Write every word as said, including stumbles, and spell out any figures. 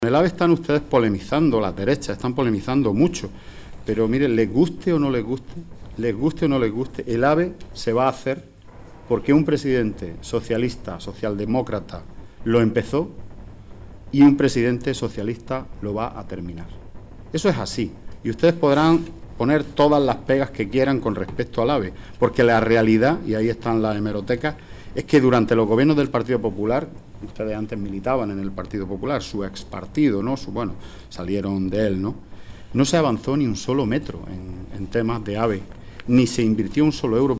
En el AVE están ustedes polemizando, las derechas están polemizando mucho, pero miren, les guste o no les guste, les guste o no les guste, el AVE se va a hacer porque un presidente socialista, socialdemócrata, lo empezó y un presidente socialista lo va a terminar. Eso es así, y ustedes podrán poner todas las pegas que quieran con respecto al AVE, porque la realidad, y ahí están las hemerotecas, es que durante los gobiernos del Partido Popular, ustedes antes militaban en el Partido Popular, su ex partido, ¿no? Su, bueno, salieron de él, ¿no? No se avanzó ni un solo metro en, en temas de AVE, ni se invirtió un solo euro.